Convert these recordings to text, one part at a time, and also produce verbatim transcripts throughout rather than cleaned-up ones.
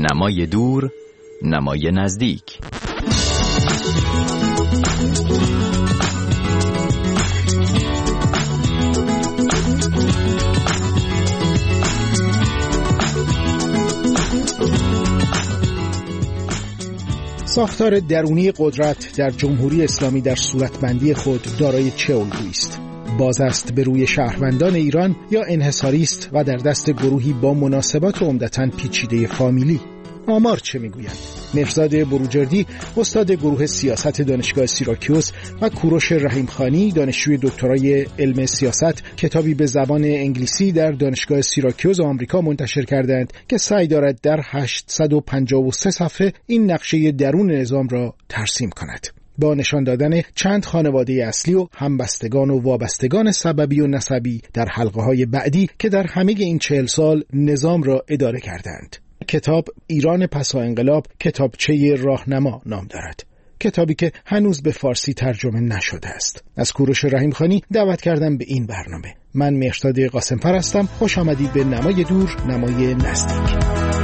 نمای دور، نمای نزدیک. ساختار درونی قدرت در جمهوری اسلامی در صورتبندی خود دارای چه الگویی است؟ باز است به روی شهروندان ایران یا انحصاری است و در دست گروهی با مناسبات عمدتاً پیچیده فامیلی؟ آمار چه میگویند؟ مهرزاد بروجردی، استاد گروه سیاست دانشگاه سیراکیوس، و کوروش رحیمخانی، دانشجوی دکترای علم سیاست، کتابی به زبان انگلیسی در دانشگاه سیراکیوس آمریکا منتشر کردند که سعی دارد در هشتصد و پنجاه و سه صفحه این نقشه درون نظام را ترسیم کند، با نشان دادن چند خانواده اصلی و همبستگان و وابستگان سببی و نسبی در حلقه‌های بعدی که در همه این چهل سال نظام را اداره کردند. کتاب ایران پس از انقلاب، کتابچه راهنما نام دارد. کتابی که هنوز به فارسی ترجمه نشده است. از کوروش رحیمخانی دعوت کردم به این برنامه. من مهرزاد قاسم‌فر هستم. خوش آمدید به نمای دور، نمای نزدیک.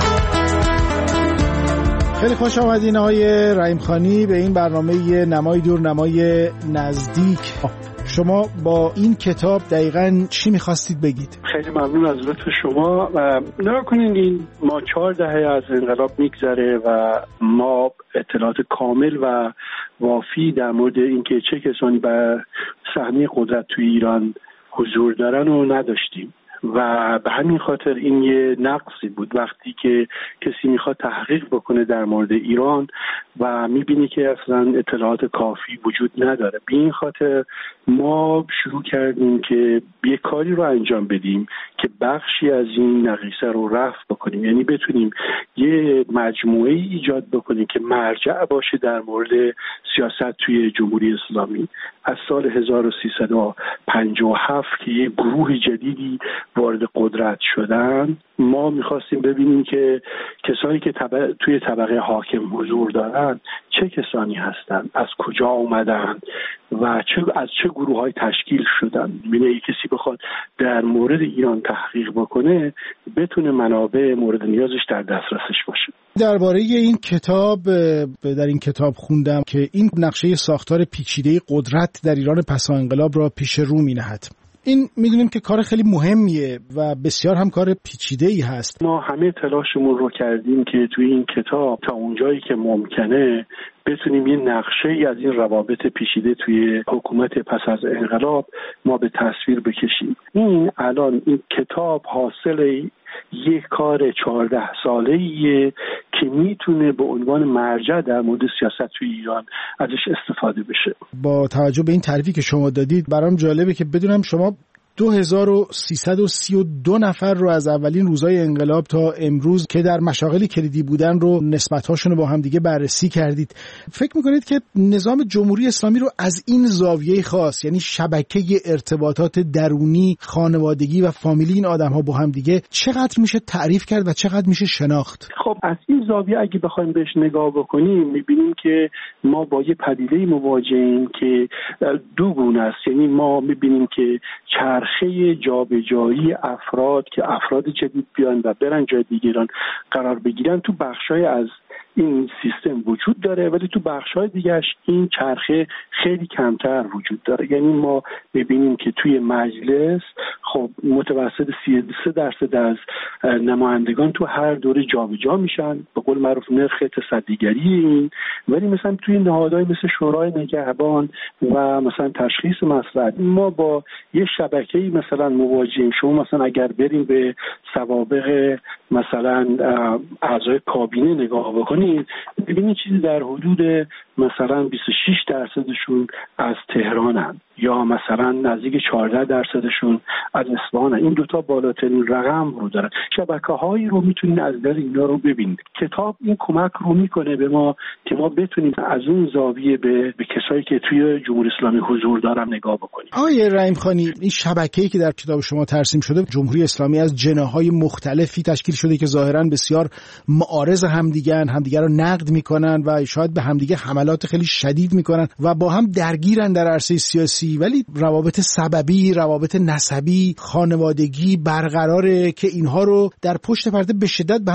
خیلی خوش آمدین آقای رحیمخانی به این برنامه نمای دور، نمای نزدیک. شما با این کتاب دقیقاً چی می‌خواستید بگید؟ خیلی ممنون از لطف شما. نگاه کنین، این ما چهار دهه از انقلاب میگذره و ما اطلاعات کامل و وافی در مورد اینکه چه کسانی بر صحنه قدرت توی ایران حضور دارن و نداشتیم و به همین خاطر این یه نقصی بود وقتی که کسی میخواد تحقیق بکنه در مورد ایران و میبینی که اصلا اطلاعات کافی وجود نداره. به این خاطر ما شروع کردیم که یه کاری رو انجام بدیم که بخشی از این نقیصه رو رفع بکنیم، یعنی بتونیم یه مجموعه ایجاد بکنیم که مرجع باشه در مورد سیاست توی جمهوری اسلامی. از سال هزار و سیصد و پنجاه و هفت که یه گروه جدیدی وارد قدرت شدن، ما میخواستیم ببینیم که کسانی که طبق... توی طبقه حاکم حضور دارن چه کسانی هستن، از کجا اومدن و چه از چه گروه‌های تشکیل شدن. یعنی کسی بخواد در مورد ایران تحقیق بکنه بتونه منابع مورد نیازش در دسترسش باشه. درباره این کتاب در این کتاب خوندم که این نقشه ساختار پیچیده قدرت در ایران پس از انقلاب را پیش رو می‌نهد. این میدونیم که کار خیلی مهمیه و بسیار هم کار پیچیده‌ای هست. ما همه تلاشمون رو کردیم که توی این کتاب تا اونجایی که ممکنه بتونیم یه نقشه‌ای از این روابط پیچیده توی حکومت پس از انقلاب ما به تصویر بکشیم. این الان این کتاب حاصل یک کار چهارده ساله‌ایه که میتونه به عنوان مرجع در مورد سیاست توی ایران ازش استفاده بشه. با توجه به این تعریفی که شما دادید برام جالبه که بدونم شما دو هزار و سیصد و سی و دو نفر رو از اولین روزهای انقلاب تا امروز که در مشاغل کلیدی بودن رو نسبت‌هاشون رو با هم دیگه بررسی کردید. فکر می‌کنید که نظام جمهوری اسلامی رو از این زاویه خاص، یعنی شبکه ارتباطات درونی، خانوادگی و فامیلی این آدم‌ها با هم دیگه، چقدر میشه تعریف کرد و چقدر میشه شناخت؟ خب از این زاویه اگه بخوایم بهش نگاه بکنیم می‌بینیم که ما با یه پدیده مواجهیم که دو گونه است. یعنی ما می‌بینیم که چرخ چرخه جابجایی افراد که افراد جدید بیان و برن جای دیگران قرار بگیرن تو بخشای از این سیستم وجود داره، ولی تو بخشای دیگهش این چرخه خیلی کمتر وجود داره. یعنی ما میبینیم که توی مجلس خب متوسط سی و سه درصد از نمایندگان تو هر دوره جابجا میشن، به قول معروف نرخ تصدیگری این. ولی مثلا توی نهادهای مثل شورای نگهبان و مثلا تشخیص مصلحت ما با یه شبکه‌ای مثلا مواجهیم. شما مثلا اگر بریم به سوابق مثلا اعضای کابینه نگاه بکنید ببینید چیزی در حدود مثلا بیست و شش درصدشون از تهرانن یا مثلا نزدیک چهارده درصدشون از اصفهان. این دوتا بالاترین رقم رو دارن. شبکه‌هایی رو میتونید از در اینا رو ببینید. کتاب این کمک رو میکنه به ما که ما بتونیم از اون زاویه به, به کسایی که توی جمهوری اسلامی حضور دارن نگاه بکنیم. آقای رحیمخانی، این شبکه‌ای که در کتاب شما ترسیم شده، جمهوری اسلامی از جناح‌های مختلفی تشکیل شده که ظاهراً بسیار معارض همدیگرن، همدیگر رو نقد میکنن و شاید به همدیگه حملات خیلی شدید میکنن و با هم درگیرن در عرصه سیاسی، ولی روابط سببی، روابط نسبی، خانوادگی برقراره که اینها رو در پشت پرده به شدت به هم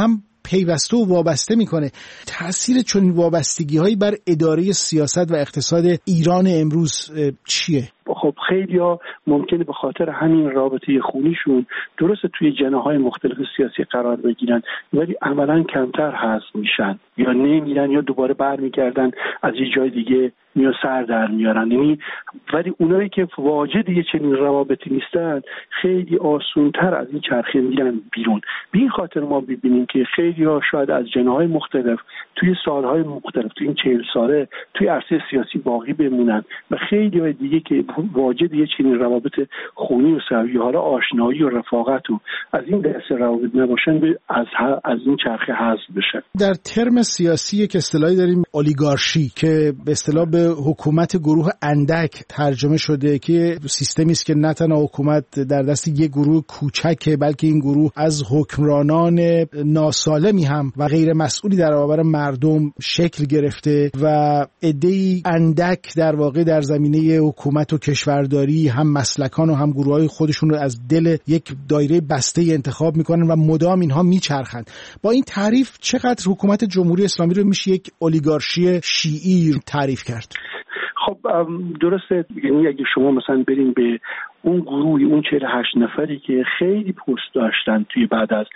پیوسته و وابسته میکنه. تأثیر چنین وابستگی‌هایی بر اداره سیاست و اقتصاد ایران امروز چیه؟ خب خیلی‌ها ممکنه به خاطر همین رابطه خونیشون درست توی جناح‌های مختلف سیاسی قرار بگیرن، ولی عملاً کمتر حذف میشن یا نمیرن یا دوباره برمیگردن از یه جای دیگه میان سر در میارن. یعنی ولی اونایی که واجد یه چنین روابطی نیستن خیلی آسونتر از این چرخه میرن بیرون. به این خاطر ما ببینیم که خیلی‌ها شاید از جناح‌های مختلف توی سالهای مختلف توی این چهل ساله توی عرصه سیاسی باقی بمونن و خیلی‌های دیگه که واجد یه چنین روابط خونی و سویه حالا آشنایی و رفاقت و از این دست روابط نباشن از از این چرخه حذف بشن. در ترم سیاسی که اصطلاحی داریم اولیگارشی که به اصطلاح به حکومت گروه اندک ترجمه شده که سیستمی است که نه تنها حکومت در دست یک گروه کوچکه بلکه این گروه از حکمرانان ناسالمی هم و غیر مسئولی در برابر مردم شکل گرفته و عده‌ای اندک در واقع در زمینه حکومت و کشورداری هم مسلکان و هم گروه‌های خودشون رو از دل یک دایره بسته انتخاب میکنن و مدام اینها میچرخند. با این تعریف چقدر حکومت جمهوری اسلامی رو میشه یک اولیگارشی شیعی تعریف کرد؟ خب درسته، یعنی اگه شما مثلا بریم به اون گروهی اون چهل و هشت نفری که خیلی پست داشتن توی بعد از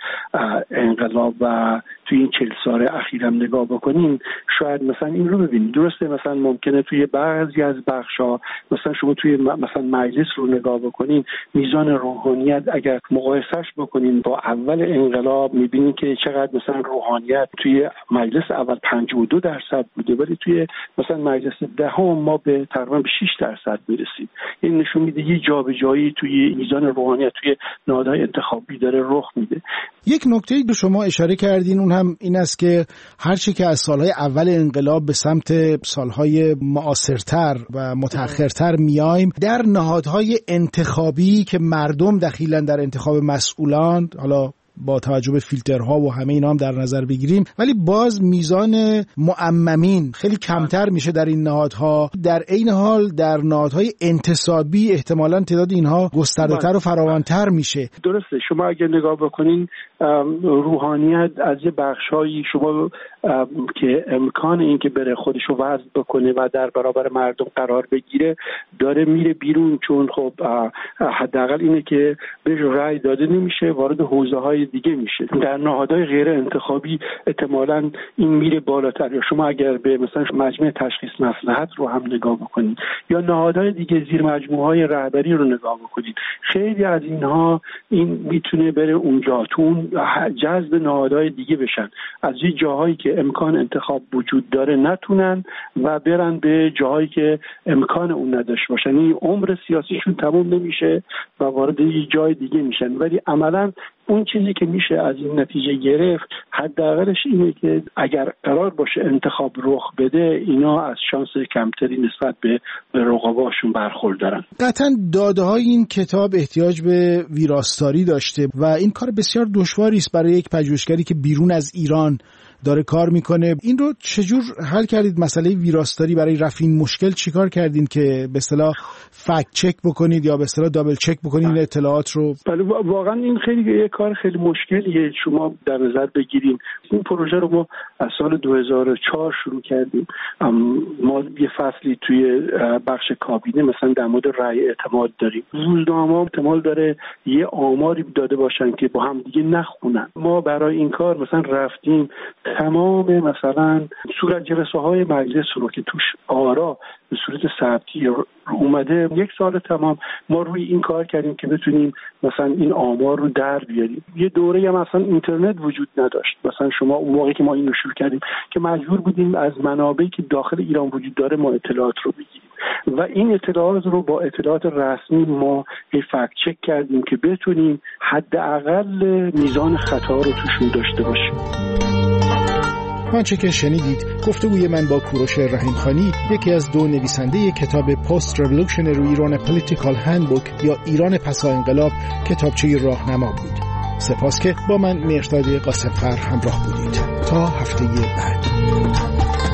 انقلاب و توی این چهل سال اخیرم نگاه بکنین شاید مثلا این رو ببینید. درسته مثلا ممکنه توی بعضی از بخشا مثلا شما توی مثلا مجلس رو نگاه بکنین میزان روحانیت اگر مقایسهش بکنین با اول انقلاب میبینین که چقدر مثلا روحانیت توی مجلس اول پنجاه و دو درصد بوده ولی توی مثلا مجلس دهم ما به تقریبا به شش درصد برسید. این نشون میده یه جایی توی میزان روحانیت توی نهادهای انتخابی داره رخ میده. یک نکته‌ای به شما اشاره کردین اون هم این است که هرچی که از سالهای اول انقلاب به سمت سالهای معاصرتر و متأخرتر میایم در نهادهای انتخابی که مردم دخیلن در انتخاب مسئولان، حالا با توجه به فیلترها و همه اینا هم در نظر بگیریم، ولی باز میزان معممین خیلی کمتر میشه در این نهادها. در عین حال در نهادهای انتصابی احتمالاً تعداد اینها گسترده‌تر و فراوان‌تر میشه. درسته، شما اگه نگاه بکنین روحانیت از یه بخشایی شما که امکان این که بره خودشو وضع بکنه و در برابر مردم قرار بگیره داره میره بیرون، چون خب حداقل اینه که بهش رأی داده نمیشه، وارد حوزه‌های دیگه میشه. در نهادهای غیر انتخابی احتمالاً این میره بالاتر. یا شما اگر به مثلا مجمع تشخیص مصلحت رو هم نگاه بکنید یا نهادهای دیگه زیر مجموعه‌های رهبری رو نگاه بکنید، خیلی از اینها این میتونه بره اونجا، تو جذب نهادهای دیگه بشن، از یه جاهایی که امکان انتخاب وجود داره نتونن و برن به جاهایی که امکان اون نداشته باشن. این عمر سیاسیشون تموم نمیشه و وارد یه جای دیگه میشن. ولی عملاً اون چیزی که میشه از این نتیجه گرفت حداقلش اینه که اگر قرار باشه انتخاب رخ بده اینا از شانس کمتری نسبت به رقباشون برخوردارن. قطعاً داده های این کتاب احتیاج به ویراستاری داشته و این کار بسیار دشواری است برای یک پژوهشگری که بیرون از ایران داره کار میکنه. این رو چجور حل کردید؟ مسئله ویراستاری برای رفع این مشکل چیکار کردین که به اصطلاح فکت چک بکنید یا به اصطلاح دابل چک بکنید این اطلاعات رو؟ بله واقعا این خیلی یک کار خیلی مشکلیه. شما در نظر بگیریم این پروژه رو ما از سال دو هزار و چهار شروع کردیم. ما یه فصلی توی بخش کابینه مثلا در مورد رأی اعتماد داریم. روزنامه‌ها احتمال داره یه آماری داده باشن که با هم دیگه نخونن. ما برای این کار مثلا رفتیم تمام مثلا صورت جلسه های مجلس رو که توش آرا به صورت ثبتی اومده یک سال تمام ما روی این کار کردیم که بتونیم مثلا این آمار رو در بیاریم. یه دوره هم مثلا اینترنت وجود نداشت. مثلا شما اون موقعی که ما این رو شروع کردیم که مجبور بودیم از منابعی که داخل ایران وجود داره ما اطلاعات رو بگیریم و این اطلاعات رو با اطلاعات رسمی ما فکت چک کردیم که بتونیم حداقل میزان خطا رو توشون داشته باشیم. آنچه که شنیدید گفتگوی من با کوروش رحیمخانی، یکی از دو نویسنده کتاب پست ریولوشنری ایران پولیتیکال هندبوک یا ایران پسا انقلاب کتابچه راهنما بود. سپاس که با من مهرداد قاسمفر همراه بودید. تا هفته بعد.